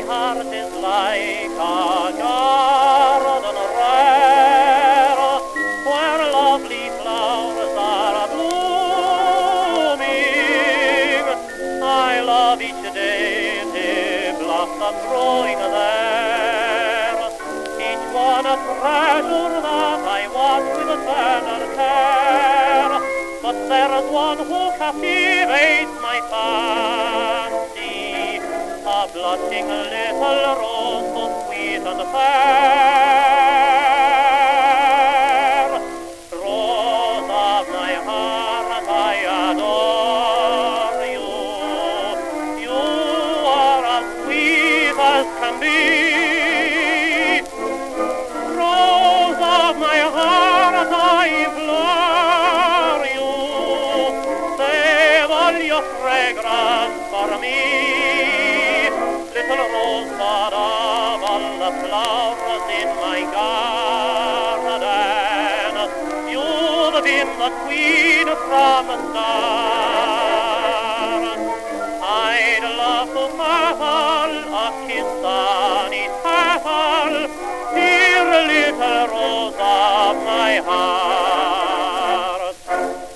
heart is like a garden rare, where lovely flowers are blooming. I love each daisy blossom growing there, each one a treasure that I watch with tender care. But there's one who captivates my fancy, a blushing little rose so sweet and fair. Rose of my heart, I adore you. You are as sweet as can be. Rose of my heart, I implore you, save all your fragrance for me. Little rosebud of all the flowers in my garden, you've been the queen from the start. I'd love to petal a kiss on each petal, dear little rose of my heart.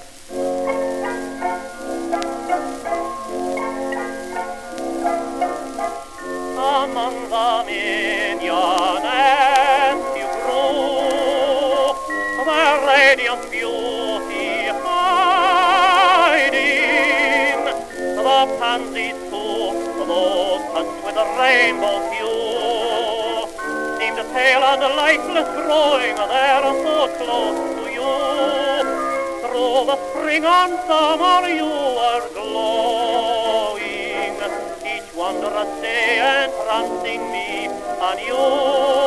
Among the mignonette you grew, the radiant beauty hiding, the pansies too, those touched with a rainbow hue, seemed pale and lifeless growing there so close to you. Through the spring and summer you were glowing, each wondrous day entrancing me, and you